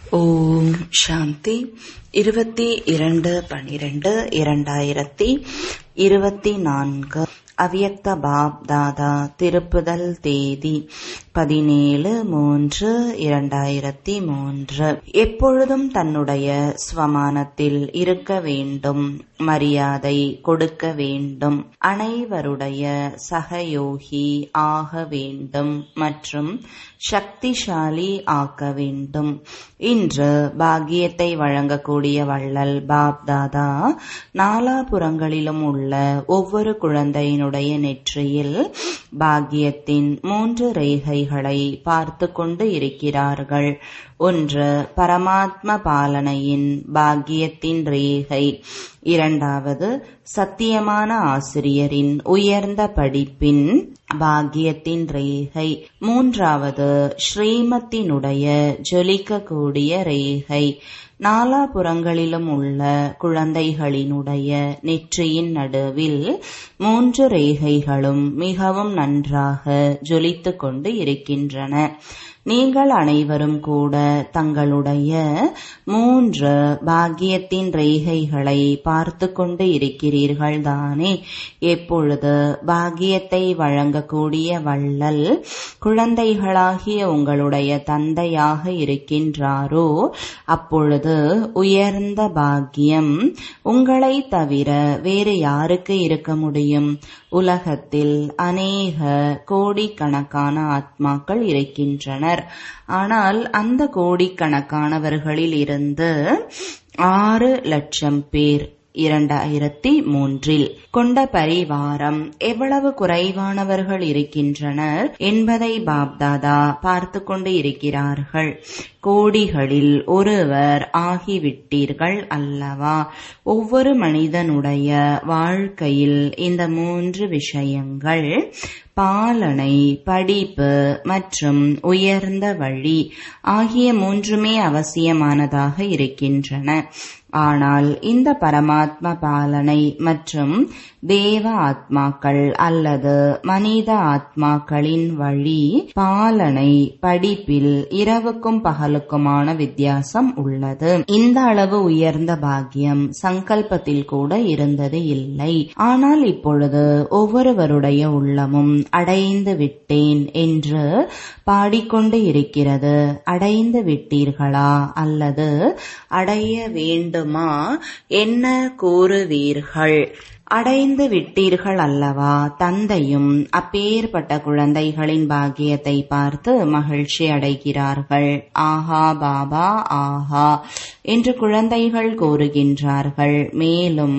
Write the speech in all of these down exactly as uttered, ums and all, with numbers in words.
ஓம் சாந்தி. இருபத்தி இரண்டு பனிரெண்டு இரண்டாயிரத்தி இருபத்தி நான்கு. அவ்யக்த பாப் தாதா திருப்புதல் தேதி பதினேழு மூன்று இரண்டாயிரத்தி மூன்று. எப்பொழுதும் தன்னுடைய ஸ்வமானத்தில் இருக்க வேண்டும், மரியாதை கொடுக்க வேண்டும், அனைவருடைய சகயோகி ஆக வேண்டும் மற்றும் சக்திசாலி ஆக்க வேண்டும். இன்று பாக்கியத்தை வழங்கக்கூடிய வள்ளல் பாப் தாதா நாலாபுறங்களிலும் உள்ள ஒவ்வொரு குழந்தையினுடைய நெற்றியில் பாக்கியத்தின் மூன்று ரேகைகளை பார்த்து கொண்டு இருக்கிறார்கள். ஒன்று பரமாத்ம பாலனையின் பாக்கியத்தின் ரேகை, இரண்டாவது சத்தியமான ஆசிரியரின் உயர்ந்த படிப்பின் பாக்கியத்தின் ரேகை, மூன்றாவது ஸ்ரீமத்தினுடைய ஜொலிக்கக்கூடிய ரேகை. நாலாபுறங்களிலும் உள்ள குழந்தைகளினுடைய நெற்றியின் நடுவில் மூன்று ரேகைகளும் மிகவும் நன்றாக ஜொலித்துக் கொண்டு இருக்கின்றன. நீங்கள் அனைவரும் கூட தங்களுடைய மூன்று பாக்கியத்தின் ரேகைகளை பார்த்து கொண்டு இருக்கிறீர்கள் தானே. எப்பொழுது பாக்கியத்தை வழங்கக்கூடிய வள்ளல் குழந்தைகளாகிய உங்களுடைய தந்தையாக இருக்கின்றாரோ அப்பொழுது உயர்ந்த பாக்கியம் உங்களை தவிர வேறு யாருக்கு இருக்க முடியும்? உலகத்தில் அநேக கோடிக்கணக்கான ஆத்மாக்கள் இருக்கின்றனர். ஆனால் அந்த கோடிக்கணக்கானவர்களில் இருந்து ஆறு லட்சம் பேர் இரண்டாயிரத்தி மூன்றில் கொண்ட பரிவாரம் எவ்வளவு குறைவானவர்கள் இருக்கின்றனர் என்பதை பாப்தாதா பார்த்து கொண்டு இருக்கிறார்கள். கோடிகளில் ஒருவர் ஆகிவிட்டீர்கள் அல்லவா? ஒவ்வொரு மனிதனுடைய வாழ்க்கையில் இந்த மூன்று விஷயங்கள், பாலனை, படிப்பு மற்றும் உயர்ந்த வழி ஆகிய மூன்றுமே அவசியமானதாக இருக்கின்றன. ஆனால் இந்த பரமாத்ம பாலனை மற்றும் தேவ ஆத்மாக்கள் அல்லது மனித ஆத்மாக்களின் வழி பாலனை படிப்பில் இரவுக்கும் பகலுக்குமான வித்தியாசம் உள்ளது. இந்த அளவு உயர்ந்த பாக்கியம் சங்கல்பத்தில் கூட இருந்தது இல்லை. ஆனால் இப்பொழுது ஒவ்வொருவருடைய உள்ளமும் அடைந்து விட்டேன் என்று பாடிக்கொண்டு இருக்கிறது. அடைந்து விட்டீர்களா அல்லது அடைய வேண்டுமா என்ன கூறுவீர்கள்? அடைந்து விட்டீர்கள் அல்லவா? தந்தையும் அப்பேற்பட்ட குழந்தைகளின் பாக்கியத்தை பார்த்து மகிழ்ச்சி அடைகிறார்கள். ஆஹா பாபா ஆஹா என்று குழந்தைகள் கூறுகின்றார்கள். மேலும்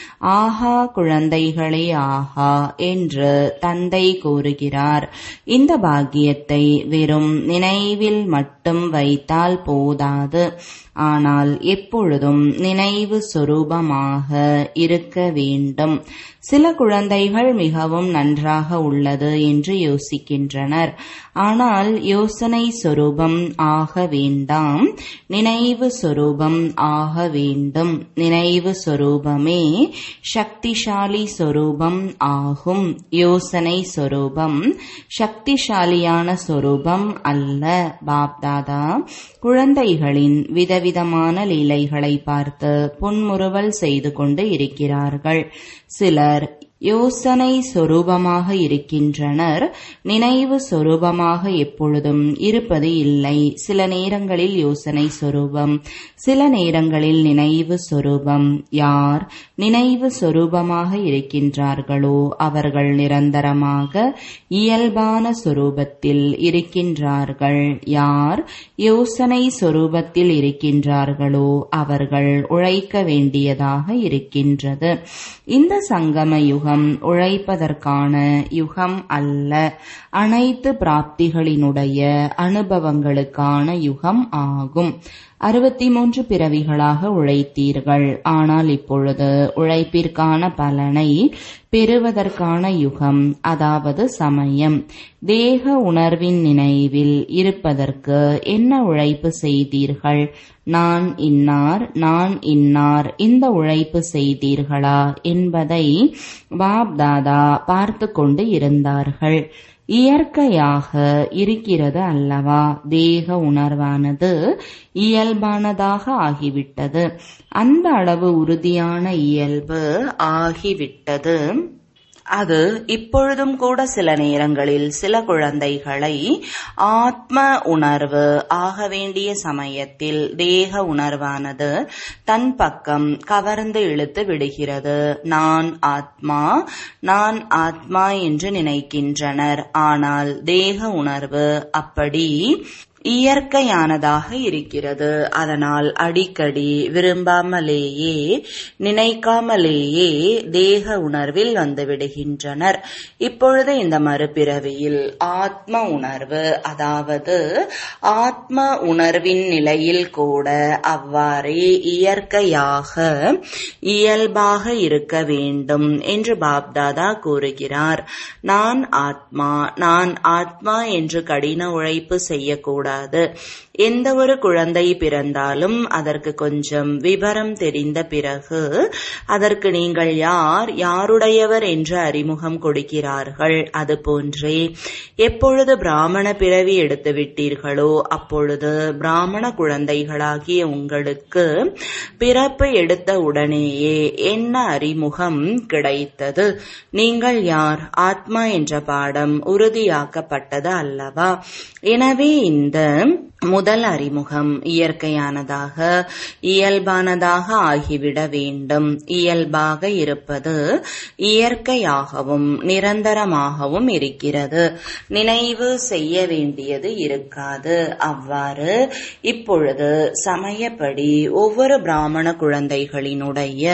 ஆஹா குழந்தைகளே ஆஹா என்று தந்தை கூறுகிறார். இந்த பாக்கியத்தை வெறும் நினைவில் மட்டும் வைத்தால் போதாது, ஆனால் எப்பொழுதும் நினைவு சொரூபமாக இருக்க வேண்டும். சில குழந்தைகள் மிகவும் நன்றாக உள்ளது என்று யோசிக்கின்றனர். ஆனால் யோசனை சொரூபம் ஆக வேண்டாம், நினைவு சொரூபம் ஆக வேண்டும். நினைவு சொரூபமே சக்திசாலி சொரூபம் ஆகும். யோசனை சொரூபம் சக்திசாலியான சொரூபம் அல்ல. பாப்தாதா குழந்தைகளின் விதவிதமான லீலைகளை பார்த்து புன்முறுவல் செய்து கொண்டு இருக்கிறார்கள். சிலர் யோசனை சொரூபமாக இருக்கின்றனர், நினைவு சொரூபமாக எப்பொழுதும் இருப்பது இல்லை. சில நேரங்களில் யோசனை சொரூபம், சில நேரங்களில் நினைவு சொரூபம். யார் நினைவு சொரூபமாக இருக்கின்றார்களோ அவர்கள் நிரந்தரமாக இயல்பான சொரூபத்தில் இருக்கின்றார்கள். யார் யோசனை சொரூபத்தில் இருக்கின்றார்களோ அவர்கள் உழைக்க வேண்டியதாக இருக்கின்றது. இந்த சங்கம யுகம் உழைப்பதற்கான யுகம் அல்ல, அனைத்து பிராப்திகளினுடைய அனுபவங்களுக்கான யுகம் ஆகும். அறுபத்தி மூன்று பிறவிகளாக உழைத்தீர்கள். ஆனால் இப்பொழுது உழைப்பிற்கான பலனை பெறுவதற்கான யுகம், அதாவது சமயம். தேக உணர்வின் நினைவில் இருப்பதற்கு என்ன உழைப்பு செய்தீர்கள்? நான் இன்னார், நான் இன்னார் இந்த உழைப்பு செய்தீர்களா என்பதை பாப் தாதா பார்த்து கொண்டு இருந்தார்கள். இயற்கையாக இருக்கிறது அல்லவா? தேக உணர்வானது இயல்பானதாக ஆகிவிட்டது. அந்த அளவு உறுதியான இயல்பு ஆகிவிட்டது. அது இப்பொழுதும் கூட சில நேரங்களில் சில குழந்தைகளை ஆத்ம உணர்வு ஆக வேண்டிய சமயத்தில் தேக உணர்வானது தன் பக்கம் கவர்ந்து இழுத்து விடுகிறது. நான் ஆத்மா, நான் ஆத்மா என்று நினைக்கின்றனர். ஆனால் தேக உணர்வு அப்படி இயற்கையானதாக இருக்கிறது. அதனால் அடிக்கடி விரும்பாமலேயே நினைக்காமலேயே தேக உணர்வில் வந்து விடுகின்றனர். இப்பொழுது இந்த மறுபிறவியில் ஆத்ம உணர்வு, அதாவது ஆத்ம உணர்வின் நிலையில் கூட அவ்வாறே இயற்கையாக இயல்பாக இருக்க வேண்டும் என்று பாப்தாதா கூறுகிறார். நான் ஆத்மா, நான் ஆத்மா என்று கடின உழைப்பு செய்யக்கூடாது. எந்த ஒரு குழந்தை பிறந்தாலும் அதற்கு கொஞ்சம் விவரம் தெரிந்த பிறகு அதற்கு நீங்கள் யார், யாருடையவர் என்று அறிமுகம் கொடுக்கிறார்கள். அதுபோன்றே எப்பொழுது பிராமண பிறவி எடுத்து விட்டீர்களோ அப்பொழுது பிராமண குழந்தைகளாகிய உங்களுக்கு பிறப்பு எடுத்த உடனேயே என்ன அறிமுகம் கிடைத்தது? நீங்கள் யார்? ஆத்மா என்ற பாடம் உறுதியாக்கப்பட்டது அல்லவா? எனவே இந்த முதல் அறிமுகம் இயற்கையானதாக இயல்பானதாக ஆகிவிட வேண்டும். இயல்பாக இருப்பது இயற்கையாகவும் நிரந்தரமாகவும் இருக்கிறது. நினைவு செய்ய வேண்டியது இருக்காது. அவ்வாறு இப்பொழுது சமயப்படி ஒவ்வொரு பிராமண குழந்தைகளினுடைய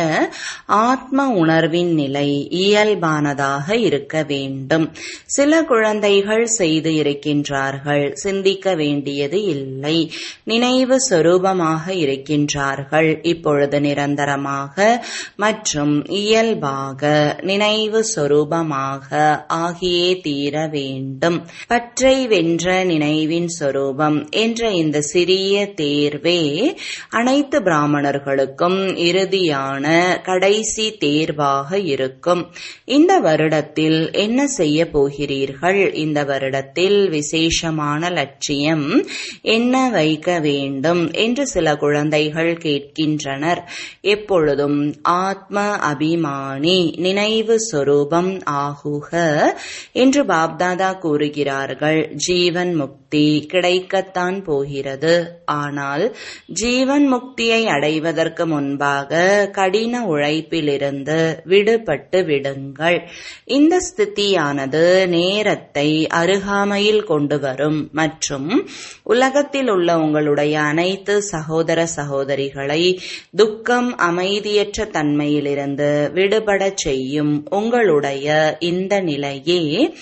ஆத்ம உணர்வின் நிலை இயல்பானதாக இருக்க வேண்டும். சில குழந்தைகள் செய்து இருக்கின்றார்கள், சிந்திக்க வேண்டியது இல்லை. நினைவு சொரூபமாக இருக்கின்றார்கள். இப்பொழுது நிரந்தரமாக மற்றும் இயல்பாக நினைவு சொரூபமாக ஆகியே தீர வேண்டும். பற்றை வென்ற நினைவின் சொரூபம் என்ற இந்த சிறிய தேர்வே அனைத்து பிராமணர்களுக்கும் இறுதியான கடைசி தேர்வாக இருக்கும். இந்த வருடத்தில் என்ன செய்ய போகிறீர்கள்? இந்த வருடத்தில் விசேஷமான லட்சியம் என்ன வைக்க வேண்டும் என்று சில குழந்தைகள் கேட்கின்றனர். எப்பொழுதும் ஆத்ம அபிமானி நினைவு சொரூபம் ஆகுக என்று பாப்தாதா கூறுகிறார்கள். ஜீவன் முக்தி கிடைக்கத்தான் போகிறது. ஆனால் ஜீவன் முக்தியை அடைவதற்கு முன்பாக கடின உழைப்பிலிருந்து விடுபட்டு விடுங்கள். இந்த ஸ்திதியானது நேரத்தை அருகாமையில் கொண்டு வரும் மற்றும் உலகத்தில் உள்ள உங்களுடைய அனைத்து சகோதர சகோதரிகளை துக்கம் அமைதியற்ற தன்மையிலிருந்து விடுபட செய்யும். உங்களுடைய இந்த நிலையே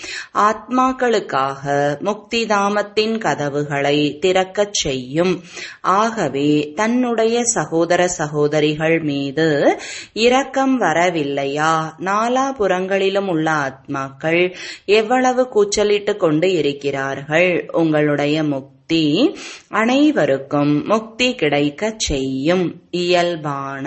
ஆத்மாக்களுக்காக முக்தி தாமத்தின் கதவுகளை திறக்கச் செய்யும். ஆகவே தன்னுடைய சகோதர சகோதரிகள் மீது இரக்கம் வரவில்லையா? நாலாபுறங்களிலும் உள்ள ஆத்மாக்கள் எவ்வளவு கூச்சலிட்டு கொண்டு இருக்கிறார்கள். உங்களுடைய முக்தி அனைவருக்கும் முக்தி கிடைக்கச் செய்யும். இயல்பான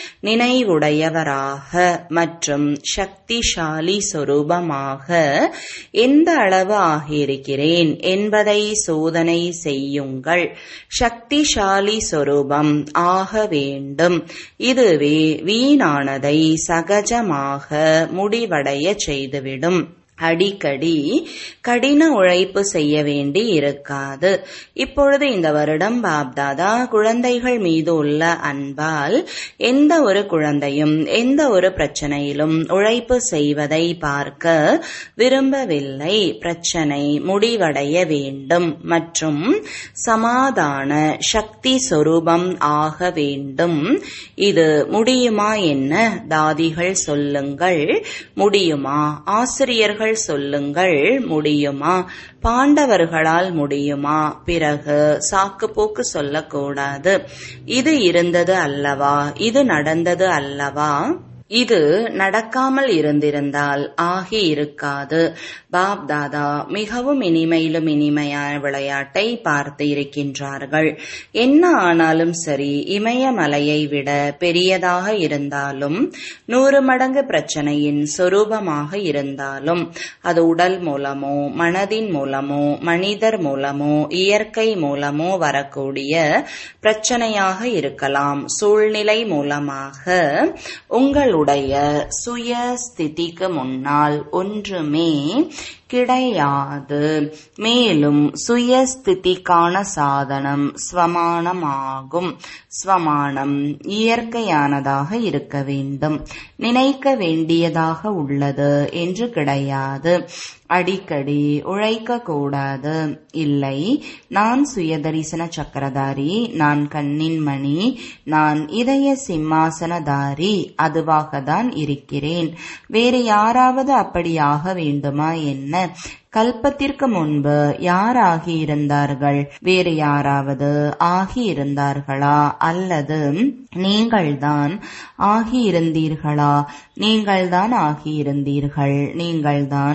நினைவுடையவராக மற்றும் சக்திசாலி சொரூபமாக எந்த அளவு ஆகியிருக்கிறேன் என்பதை சோதனை செய்யுங்கள். சக்திசாலி சொரூபம் ஆக வேண்டும். இதுவே வீணானதை சகஜமாக முடிவடைய செய்துவிடும். அடிக்கடி கடின உழைப்பு செய்ய வேண்டி இருக்காது. இப்பொழுது இந்த வருடம் பாப்தாதா குழந்தைகள் மீது உள்ள அன்பால் எந்த ஒரு குழந்தையும் எந்த ஒரு பிரச்சனையிலும் உழைப்பு செய்வதை பார்க்க விரும்பவில்லை. பிரச்சனை முடிவடைய வேண்டும் மற்றும் சமாதான சக்தி சொரூபம் ஆக வேண்டும். இது முடியுமா என்ன? தாதிகள் சொல்லுங்கள், முடியுமா? ஆசிரியர்கள் சொல்லுங்கள், முடியுமா? பாண்டவர்களால் முடியுமா? பிறகு சாக்கு போக்கு சொல்லக்கூடாது. இது இருந்தது அல்லவா? இது நடந்தது அல்லவா? இது நடக்காமல் இருந்திருந்தால் ஆகி இருக்காது. பாப் தாதா மிகவும் இனிமையிலும் இனிமையான விளையாட்டை பார்த்து இருக்கின்றார்கள். என்ன ஆனாலும் சரி, இமயமலையை விட பெரியதாக இருந்தாலும், நூறு மடங்கு பிரச்சனையின் சொரூபமாக இருந்தாலும், அது உடல் மூலமோ மனதின் மூலமோ மனிதர் மூலமோ இயற்கை மூலமோ வரக்கூடிய பிரச்சனையாக இருக்கலாம். சூழ்நிலை மூலமாக உங்களுடைய சுய ஸ்திதிக்கு முன்னால் ஒன்றுமே கிடையாது. மேலும் சுயஸ்திதிக்கான சாதனம் ஸ்வமானமாகும். ஸ்வமானம் இயற்கையானதாக இருக்க வேண்டும், நினைக்க வேண்டியதாக உள்ளது என்று கிடையாது. அடிக்கடி உழைக்க கூடாது. இல்லை, நான் சுயதரிசன சக்கரதாரி, நான் கண்ணின் மணி, நான் இதய சிம்மாசனதாரி, அதுவாகத்தான் இருக்கிறேன். வேறு யாராவது அப்படியாக வேண்டுமா என்ன? கல்பத்திற்கு முன்பு யார் ஆகியிருந்தார்கள்? வேறு யாராவது ஆகியிருந்தார்களா? அல்லது நீங்கள்தான் ஆகியிருந்தீர்களா? நீங்கள்தான் ஆகியிருந்தீர்கள். நீங்கள்தான்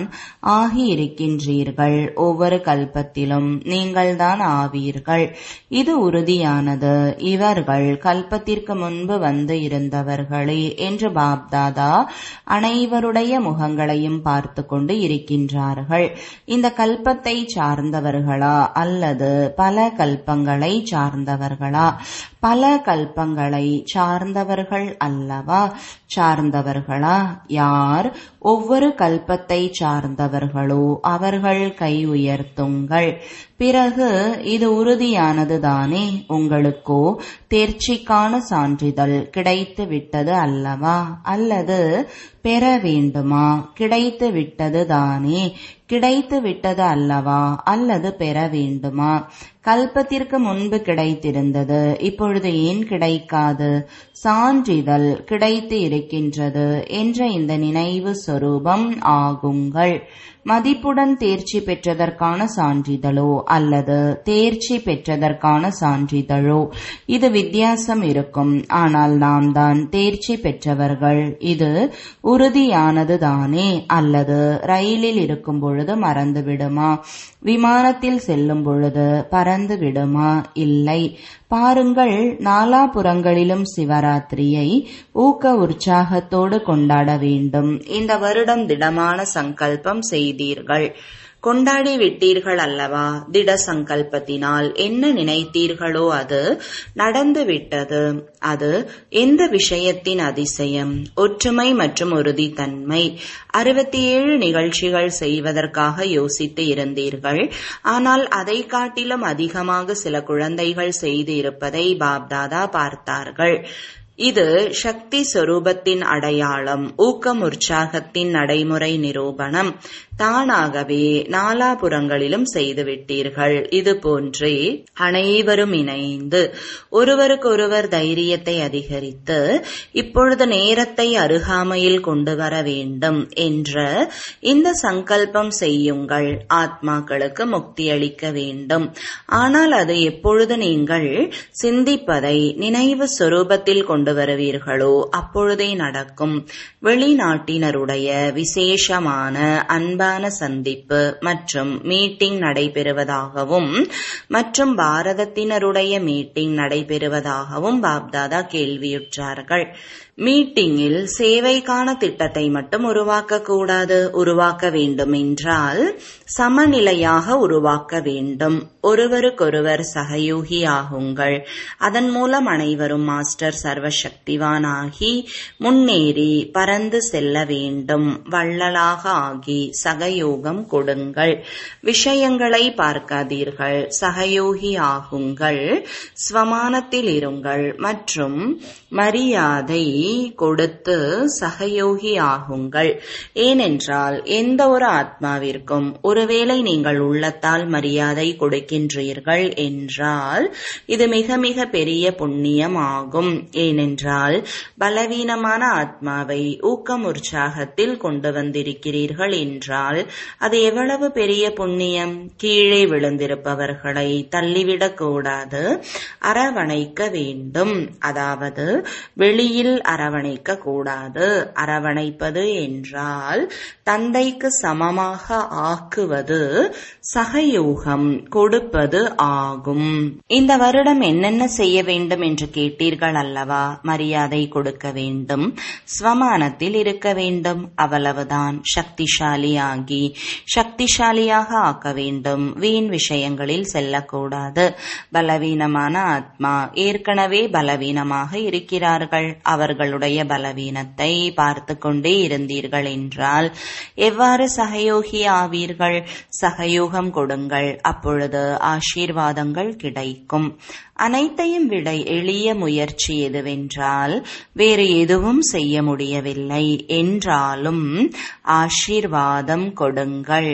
ஆகியிருக்கின்றீர்கள். ஒவ்வொரு கல்பத்திலும் நீங்கள்தான் ஆவீர்கள். இது உறுதியானது. இவர்கள் கல்பத்திற்கு முன்பு வந்து இருந்தவர்களே என்று பாப்தாதா அனைவருடைய முகங்களையும் பார்த்து கொண்டு இருக்கின்றார்கள். இந்த கல்பத்தை சார்ந்தவர்களா அல்லது பல கல்பங்களை சார்ந்தவர்களா? பல கல்பங்களை சார்ந்தவர்கள் அல்லவா? சார்ந்தவர்களா? யார் ஒவ்வொரு கல்பத்தை சார்ந்தவர்களோ அவர்கள் கை உயர்த்துங்கள். பிறகு இது உறுதியானது தானே? உங்களுக்கோ தேர்ச்சிக்கான சான்றிதழ் கிடைத்து விட்டது அல்லவா? அல்லது பெற வேண்டுமா? கிடைத்து விட்டது தானே? கிடைத்து விட்டது அல்லவா? அல்லது பெற வேண்டுமா? கல்பத்திற்கு முன்பு கிடைத்திருந்தது, இப்பொழுது ஏன் கிடைக்காது? சான்றிதழ் கிடைத்து இருக்கின்றது என்ற இந்த நினைவு சொரூபம் ஆகுங்கள். மதிப்புடன் தேர்ச்சி பெற்றதற்கான சான்றிதழோ அல்லது தேர்ச்சி பெற்றதற்கான சான்றிதழோ இது வித்தியாசம் இருக்கும். ஆனால் நாம் தான் தேர்ச்சி பெற்றவர்கள். இது உறுதியானது தானே? அல்லது ரயிலில் இருக்கும் பொழுது மறந்து விடுமா? விமானத்தில் செல்லும் பொழுது பறந்து விடுமா? இல்லை. பாருங்கள், நாலாபுறங்களிலும் சிவராத்திரியை ஊக்க உற்சாகத்தோடு கொண்டாட வேண்டும். இந்த வருடம் திடமான சங்கல்பம் செய்தீர்கள், கொண்டாடி விட்டீர்கள் அல்லவா? திட சங்கல்பத்தினால் என்ன நினைத்தீர்களோ அது நடந்து விட்டது. அது எந்த விஷயத்தின் அதிசயம்? ஒற்றுமை மற்றும் உறுதித்தன்மை. அறுபத்தி ஏழு நிகழ்ச்சிகள் செய்வதற்காக யோசித்து இருந்தீர்கள். ஆனால் அதை காட்டிலும் அதிகமாக சில குழந்தைகள் செய்து இருப்பதை பாப்தாதா பார்த்தார்கள். இது சக்தி சொரூபத்தின் அடையாளம், ஊக்கம் உற்சாகத்தின் நடைமுறை நிரூபணம். தானாகவே நாலாபுறங்களிலும் செய்துவிட்டீர்கள். இது போன்றே அனைவரும் இணைந்து ஒருவருக்கொருவர் தைரியத்தை அதிகரித்து இப்பொழுது நேரத்தை அருகாமையில் கொண்டு வர வேண்டும் என்ற இந்த சங்கல்பம் செய்யுங்கள். ஆத்மாக்களுக்கு முக்தி அளிக்க வேண்டும். ஆனால் அது எப்பொழுது நீங்கள் சிந்திப்பதை நினைவு சொரூபத்தில் கொண்டு வருவீர்களோ அப்பொழுதே நடக்கும். வெளிநாட்டினருடைய விசேஷமான அன்பான சந்திப்பு மற்றும் மீட்டிங் நடைபெறுவதாகவும் மற்றும் பாரதத்தினருடைய மீட்டிங் நடைபெறுவதாகவும் பாப்தாதா கேள்வியுற்றார்கள். மீட்டிங்கில் சேவைக்கான திட்டத்தை மட்டும் உருவாக்க கூடாது. உருவாக்க வேண்டும் என்றால் சமநிலையாக உருவாக்க வேண்டும். ஒருவருக்கொருவர் சகயோகி ஆகுங்கள். அதன் மூலம் அனைவரும் மாஸ்டர் சர்வசக்திவான் ஆகி முன்னேறி பறந்து செல்ல வேண்டும். வள்ளலாக ஆகி சகயோகம் கொடுங்கள். விஷயங்களை பார்க்காதீர்கள், சகயோகி ஆகுங்கள். ஸ்வமானத்தில் இருங்கள் மற்றும் மரியாதை கொடுத்து சகயோகி ஆகுங்கள். ஏனென்றால் எந்த ஒரு ஆத்மாவிற்கும் ஒருவேளை நீங்கள் உள்ளத்தால் மரியாதை கொடுக்கின்றீர்கள் என்றால் இது மிக மிக பெரிய புண்ணியம் ஆகும். ஏனென்றால் ஏனென்றால் பலவீனமான ஆத்மாவை ஊக்கம் உற்சாகத்தில் கொண்டு வந்திருக்கிறீர்கள் என்றால் அது எவ்வளவு பெரிய புண்ணியம். கீழே விழுந்திருப்பவர்களை தள்ளிவிடக் கூடாது, அரவணைக்க வேண்டும். அதாவது வெளியில் அரவணைக்க கூடாது. அரவணைப்பது என்றால் தந்தைக்கு சமமாக ஆக்குவது, சகயோகம் கொடுப்பது ஆகும். இந்த வருடம் என்னென்ன செய்ய வேண்டும் என்று கேட்டீர்கள் அல்லவா? மரியாதை கொடுக்க வேண்டும், ஸ்வமானத்தில் இருக்க வேண்டும், அவ்வளவுதான். சக்திசாலியாகி சக்திசாலியாக ஆக்க வேண்டும். வீண் விஷயங்களில் செல்லக்கூடாது. பலவீனமான ஆத்மா ஏற்கனவே பலவீனமாக இருக்கிறார்கள். அவர்களுடைய பலவீனத்தை பார்த்து கொண்டே இருந்தீர்கள் என்றால் எவ்வாறு சகயோகி ஆவீர்கள்? சகயோகம் கொடுங்கள், அப்பொழுது ஆசீர்வாதங்கள் கிடைக்கும். அனைத்தையும் விட எளிய முயற்சி எதுவென்றால் வேறு எதுவும் செய்ய முடியவில்லை என்றாலும் ஆசீர்வாதம் கொடுங்கள்,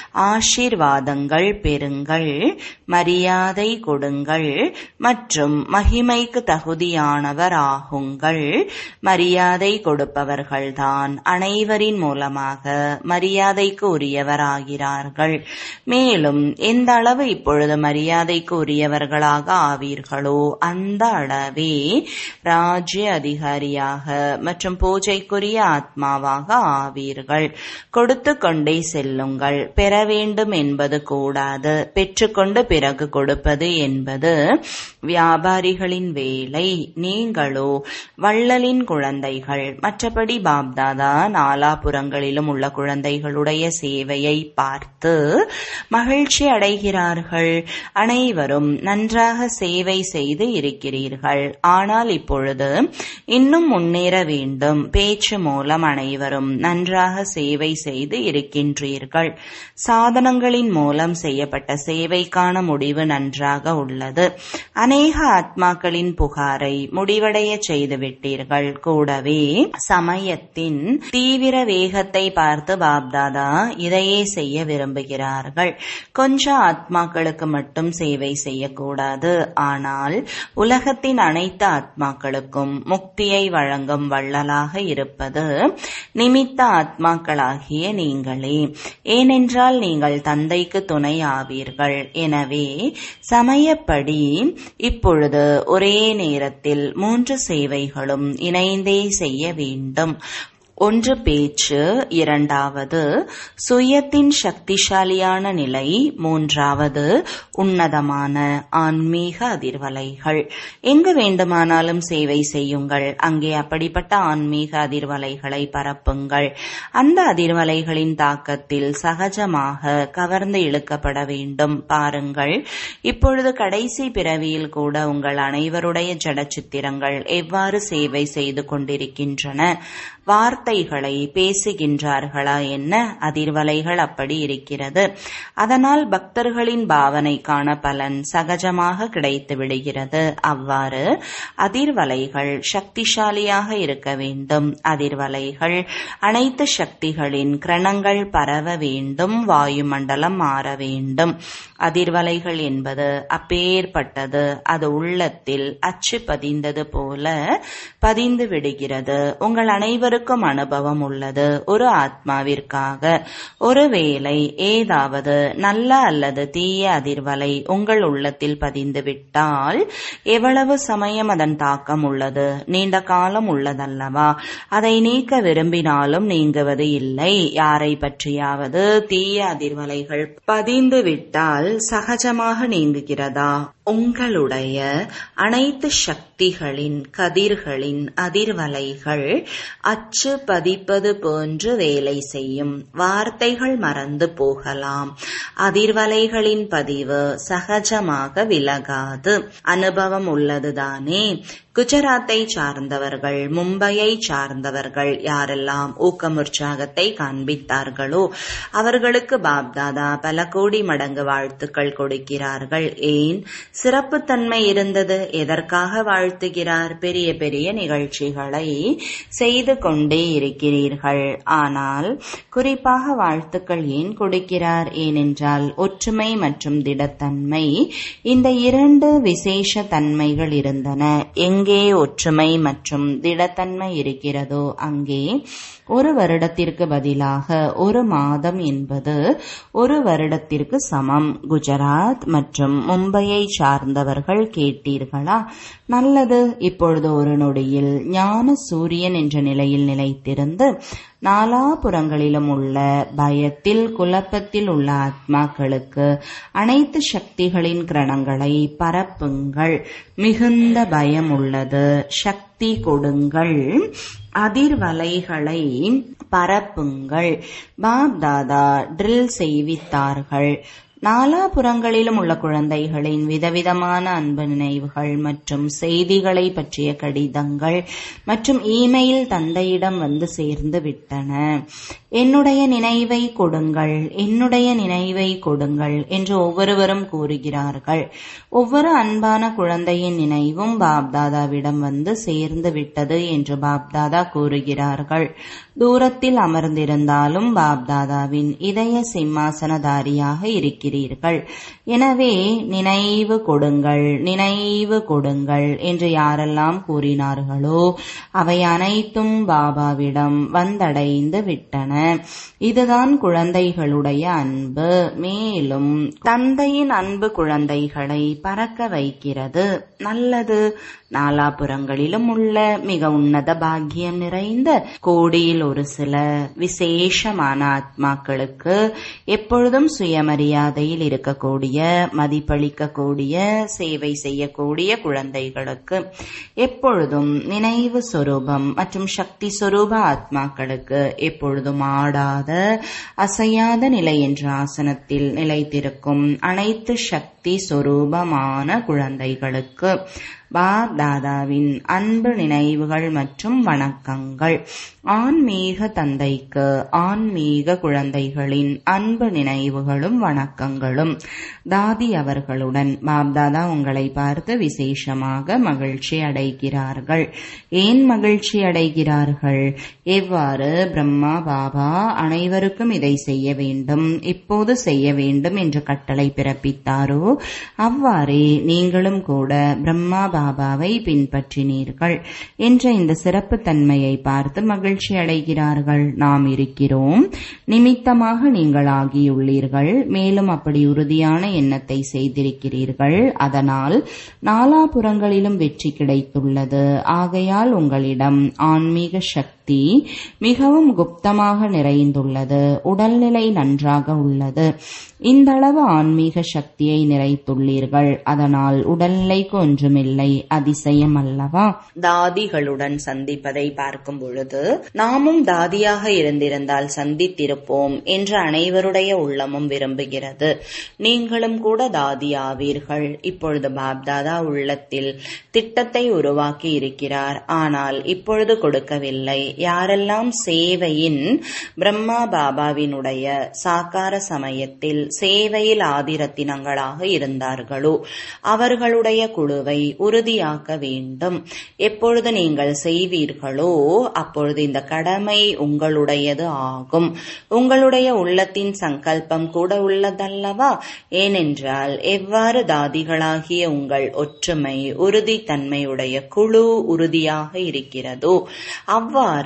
ஆசீர்வாதங்கள் பெறுங்கள், மரியாதை கொடுங்கள் மற்றும் மகிமைக்கு தகுதியானவர் ஆகுங்கள். மரியாதை கொடுப்பவர்கள்தான் அனைவரின் மூலமாக மரியாதைக்கு உரியவராகிறார்கள். மேலும் எந்த அளவு இப்பொழுது மரியாதைக்கு உரியவர்களாக ஆவீர்களோ அந்த அளவே ராஜ்ய அதிகாரியாக மற்றும் பூஜைக்குரிய ஆத்மாவாக ஆவீர்கள். கொடுத்து கொண்டே செல்லுங்கள். பெற வேண்டும் என்பது கூடாது. பெற்றுக்கொண்டு பிறகு கொடுப்பது என்பது வியாபாரிகளின் வேலை. நீங்களோ வள்ளலின் குழந்தைகள். மற்றபடி பாப்தாதா நாலாபுறங்களிலும் உள்ள குழந்தைகளுடைய சேவையை பார்த்து மகிழ்ச்சி அடைகிறார்கள். அனைவரும் நன்றாக சேவை செய்து இருக்கிறீர்கள். ஆனால் இப்பொழுது இன்னும் முன்னேற வேண்டும். பேச்சு மூலம் அனைவரும் நன்றாக சேவை செய்து இருக்கின்றீர்கள். சாதனங்களின் மூலம் செய்யப்பட்ட சேவைக்கான முடிவு நன்றாக உள்ளது. அநேக ஆத்மாக்களின் புகாரை முடிவடைய செய்து விட்டீர்கள். கூடவே சமயத்தின் தீவிர வேகத்தை பார்த்து பாப்தாதா இதையே செய்ய விரும்புகிறார்கள். கொஞ்ச ஆத்மாக்களுக்கு மட்டும் சேவை செய்யக்கூடாது. ஆனால் உலகத்தின் அனைத்து ஆத்மாக்களுக்கும் முக்தியை வழங்கும் வள்ளலாக இருப்பது நிமித்த ஆத்மாக்களாகிய நீங்களே. ஏனென்றால் நீங்கள் தந்தைக்கு துணை ஆவீர்கள். எனவே சமயப்படி இப்பொழுது ஒரே நேரத்தில் மூன்று சேவைகளும் இணைந்தே செய்ய வேண்டும். ஒன்று பேச்சு, இரண்டாவது சுயத்தின் சக்திசாலியான நிலை, மூன்றாவது உன்னதமான ஆன்மீக அதிர்வலைகள். எங்கு வேண்டுமானாலும் சேவை செய்யுங்கள். அங்கே அப்படிப்பட்ட ஆன்மீக அதிர்வலைகளை பரப்புங்கள். அந்த அதிர்வலைகளின் தாக்கத்தில் சகஜமாக கவர்ந்து இழுக்கப்பட வேண்டும். பாருங்கள், இப்பொழுது கடைசி பிறவியில் கூட உங்கள் அனைவருடைய ஜடச்சித்திரங்கள் எவ்வாறு சேவை செய்து கொண்டிருக்கின்றன. வார்த்தைகளை பேசுகின்றார்களா என்ன? அதிர்வலைகள் அப்படி இருக்கிறது. அதனால் பக்தர்களின் பாவனைக்கான பலன் சகஜமாக கிடைத்து விடுகிறது. அவ்வாறு அதிர்வலைகள் சக்திசாலியாக இருக்க வேண்டும். அதிர்வலைகள் அனைத்து சக்திகளின் கிரணங்கள் பரவ வேண்டும். வாயுமண்டலம் மாற வேண்டும். அதிர்வலைகள் என்பது அப்பேற்பட்டது. அது உள்ளத்தில் அச்சு பதிந்தது போல பதிந்து விடுகிறது. உங்கள் அனைவருக்கும் அனுபவம் உள்ளது. ஒரு ஆத்மாவிற்காக ஒருவேளை ஏதாவது நல்ல அல்லது தீய அதிர்வலை உங்கள் உள்ளத்தில் பதிந்து விட்டால் எவ்வளவு சமயம் அதன் தாக்கம் உள்ளது? நீண்ட காலம் உள்ளதல்லவா? அதை நீக்க விரும்பினாலும் நீங்குவது இல்லை. யாரை பற்றியாவது தீய அதிர்வலைகள் பதிந்து விட்டால் சகஜமாக நீங்குகிறதா? உங்களுடைய அனைத்து சக்திகளின் கதிர்களின் அதிர்வலைகள் அச்சு பதிப்பது போன்று வேலை செய்யும். வார்த்தைகள் மறந்து போகலாம். அதிர்வலைகளின் பதிவு சகஜமாக விலகாது. அனுபவம் உள்ளதுதானே? குஜராத்தை சார்ந்தவர்கள், மும்பையை சார்ந்தவர்கள் யாரெல்லாம் ஊக்கம் உற்சாகத்தை காண்பித்தார்களோ அவர்களுக்கு பாப்தாதா பல கோடி மடங்கு வாழ்த்துக்கள் கொடுக்கிறார்கள். ஏன்? சிறப்புத்தன்மை இருந்தது. எதற்காக வாழ்த்துகிறார்? பெரிய பெரிய நிகழ்ச்சிகளை செய்து கொண்டே இருக்கிறீர்கள். ஆனால் குறிப்பாக வாழ்த்துக்கள் ஏன் கொடுக்கிறார்? ஏனென்றால் ஒற்றுமை மற்றும் திடத்தன்மை, இந்த இரண்டு விசேஷ தன்மைகள் இருந்தன. எங்கே ஒற்றுமை மற்றும் திடத்தன்மை இருக்கிறதோ அங்கே ஒரு வருடத்திற்கு பதிலாக ஒரு மாதம் என்பது ஒரு வருடத்திற்கு சமம். குஜராத் மற்றும் மும்பையை சார்ந்தவர்கள் கேட்டீர்களா? நல்லது. இப்பொழுது ஒரு நொடியில் ஞான சூரியன் என்ற நிலையில் நிலைத்திருந்து நாலாபுறங்களிலும் உள்ள பயத்தில் குழப்பத்தில் உள்ள ஆத்மாக்களுக்கு அனைத்து சக்திகளின் கிரணங்களை பரப்புங்கள். மிகுந்த பயம் உள்ளது, சக்தி கொடுங்கள், அதிர்வலைகளை பரப்புங்கள். பாப் தாதா ட்ரில் செய்வித்தார்கள். நாலாபுறங்களிலும் உள்ள குழந்தைகளின் விதவிதமான அன்பு நினைவுகள் மற்றும் செய்திகளை பற்றிய கடிதங்கள் மற்றும் இமெயில் தந்தையிடம் வந்து சேர்ந்து விட்டன. என்னுடைய நினைவை கொடுங்கள், என்னுடைய நினைவை கொடுங்கள் என்று ஒவ்வொருவரும் கூறுகிறார்கள். ஒவ்வொரு அன்பான குழந்தையின் நினைவும் பாப்தாதாவிடம் வந்து சேர்ந்து விட்டது என்று பாப்தாதா கூறுகிறார்கள். தூரத்தில் அமர்ந்திருந்தாலும் பாப்தாதாவின் இதய சிம்மாசனதாரியாக இருக்கிறீர்கள். எனவே நினைவு கொடுங்கள், நினைவு கொடுங்கள் என்று யாரெல்லாம் கூறினார்களோ அவை அனைத்தும் பாபாவிடம் வந்தடைந்து விட்டன. இதுதான் குழந்தைகளுடைய அன்பு. மேலும் தந்தையின் அன்பு குழந்தைகளை பறக்க வைக்கிறது. நல்லது. நாலாபுறங்களிலும் உள்ள மிக உன்னத பாக்கியம் நிறைந்த கோடியில் ஒரு சில விசேஷமான ஆத்மாக்களுக்கு எப்பொழுதும் சுயமரியாதையில் இருக்கக்கூடிய, மதிப்பளிக்கக்கூடிய, சேவை செய்யக்கூடிய குழந்தைகளுக்கு எப்பொழுதும் நினைவு சொரூபம் மற்றும் சக்தி சொரூப ஆத்மாக்களுக்கு எப்பொழுதும் ஆடாத அசையாத நிலை என்ற ஆசனத்தில் நிலைத்திருக்கும் அனைத்து சக்தி சொரூபமான குழந்தைகளுக்கு பாப் தாதாவின் அன்பு நினைவுகள் மற்றும் வணக்கங்கள். ஆன்மீக தந்தைக்கு ஆன்மீக குழந்தைகளின் அன்பு நினைவுகளும் வணக்கங்களும். தாதி அவர்களுடன் பாப்தாதா உங்களை பார்த்து விசேஷமாக மகிழ்ச்சி அடைகிறார்கள். ஏன் மகிழ்ச்சி அடைகிறார்கள்? எவ்வாறு பிரம்மா பாபா அனைவருக்கும் இதை செய்ய வேண்டும், இப்போது செய்ய வேண்டும் என்று கட்டளை பிறப்பித்தாரோ அவ்வாறே நீங்களும் கூட பிரம்மா பாபாவை பின்பற்றினீர்கள் என்ற இந்த சிறப்பு தன்மையை பார்த்து மகிழ்ச்சி அடைகிறார்கள். நாம் இருக்கிறோம், நிமித்தமாக நீங்கள் ஆகியுள்ளீர்கள். மேலும் அப்படி உறுதியான எண்ணத்தை செய்திருக்கிறீர்கள். அதனால் நாலாபுறங்களிலும் வெற்றி கிடைத்துள்ளது. ஆகையால் உங்களிடம் ஆன்மீக சக்தி மிகவும் குப்தமாக நிறைந்துள்ளது. உடல்நிலை நன்றாக உள்ளது. இந்த அளவு ஆன்மீக சக்தியை நிறைத்துள்ளீர்கள். அதனால் உடல்நிலைக்கு ஒன்றுமில்லை. அதிசயம் அல்லவா? தாதிகளுடன் சந்திப்பதை பார்க்கும் பொழுது நாமும் தாதியாக இருந்திருந்தால் சந்தித்திருப்போம் என்று அனைவருடைய உள்ளமும் விரும்புகிறது. நீங்களும் கூட தாதி ஆவீர்கள். இப்பொழுது பாப்தாதா உள்ளத்தில் திட்டத்தை உருவாக்கி இருக்கிறார். ஆனால் இப்பொழுது கொடுக்கவில்லை. யாரெல்லாம் சேவையின் பிரம்மா பாபாவினுடைய சாக்கார சமயத்தில் சேவையில் ஆதிரத்தினங்களாக இருந்தார்களோ அவர்களுடைய குழுவை உறுதியாக்க வேண்டும். எப்பொழுது நீங்கள் செய்வீர்களோ அப்பொழுது இந்த கடமை உங்களுடையது ஆகும். உங்களுடைய உள்ளத்தின் சங்கல்பம் கூட உள்ளதல்லவா? ஏனென்றால் எவ்வாறு தாதிகளாகிய உங்கள் ஒற்றுமை உறுதித்தன்மையுடைய குழு உறுதியாக இருக்கிறதோ அவ்வாறு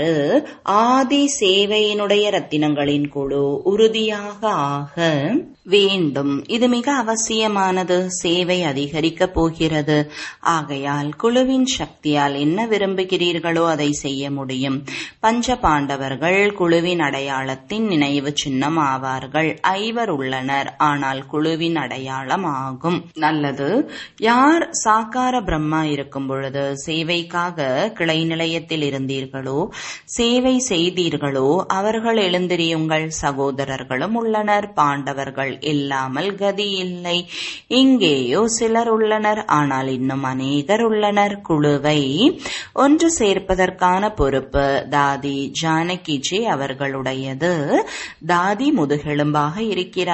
ஆதி சேவையினுடைய ரத்தினங்களின் குழு உறுதியாக ஆக வேண்டும். இது மிக அவசியமானது. சேவை அதிகரிக்கப் போகிறது. ஆகையால் குழுவின் சக்தியால் என்ன விரும்புகிறீர்களோ அதை செய்ய முடியும். பஞ்ச பாண்டவர்கள் குழுவின் அடையாளத்தின் நினைவு சின்னம் ஆவார்கள். ஐவர் உள்ளனர், ஆனால் குழுவின் அடையாளம் ஆகும். நல்லது. யார் சாக்கார பிரம்மா இருக்கும் பொழுது சேவைக்காக கிளை நிலையத்தில் இருந்தீர்களோ, சேவை செய்தீர்களோ அவர்கள் எழுந்திரியுங்கள். சகோதரர்களும் உள்ளனர். பாண்டவர்கள் இல்லாமல் கதி இல்லை. இங்கேயோ சிலர் உள்ளனர், ஆனால் இன்னும் அநேகர் உள்ளனர். குழுவை ஒன்று சேர்ப்பதற்கான பொறுப்பு தாதி ஜானகிஜி அவர்களுடையது. தாதி முதுகெலும்பாக இருக்கிறார்கள்.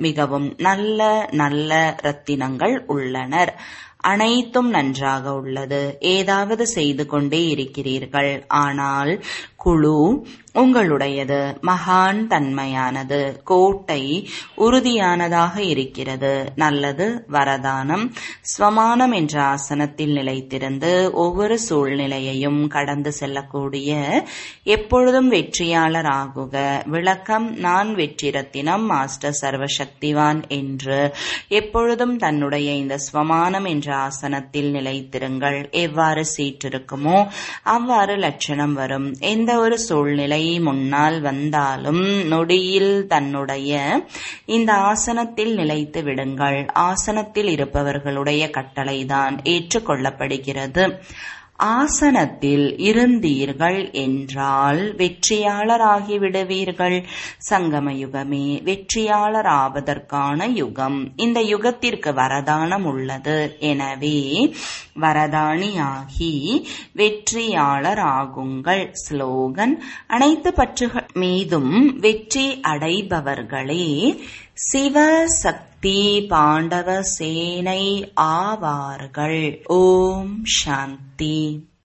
மிகவும் நல்ல நல்ல ரத்தினங்கள் உள்ளனர். அனைத்தும் நன்றாக உள்ளது. ஏதாவது செய்து கொண்டே இருக்கிறீர்கள். ஆனால் குழு உங்களுடையது, மகான் தன்மையானது, கோட்டை உறுதியானதாக இருக்கிறது. நல்லது. வரதானம். ஸ்வமானம் என்ற ஆசனத்தில் நிலைத்திருந்து ஒவ்வொரு சூழ்நிலையையும் கடந்து செல்லக்கூடிய எப்பொழுதும் வெற்றியாளர் ஆகுக. விளக்கம். நான் வெற்றி ரத்தினம், மாஸ்டர் சர்வசக்திவான் என்று எப்பொழுதும் தன்னுடைய இந்த ஸ்வமானம் என்ற ஆசனத்தில் நிலைத்திருங்கள். எவ்வாறு சீற்றிருக்குமோ அவ்வாறு லட்சணம் வரும். எந்த ஒரு சூழ்நிலை முன்னால் வந்தாலும் நொடியில் தன்னுடைய இந்த ஆசனத்தில் நிலைத்து விடுங்கள். ஆசனத்தில் இருப்பவர்களுடைய கட்டளைதான் ஏற்றுக்கொள்ளப்படுகிறது. ஆசனத்தில் இருந்தீர்கள் என்றால் வெற்றியாளராகி விடுவீர்கள். சங்கம யுகமே வெற்றியாளர் ஆவதற்கான யுகம். இந்த யுகத்திற்கு வரதானம் உள்ளது. எனவே வரதானியாகி வெற்றியாளர் ஆகுங்கள். ஸ்லோகன். அனைத்து பற்றுகள் மீதும் வெற்றி அடைபவர்களே சிவசக்தி பாண்டவ சேனை ஆவார்கள். ஓம் சாந்தி.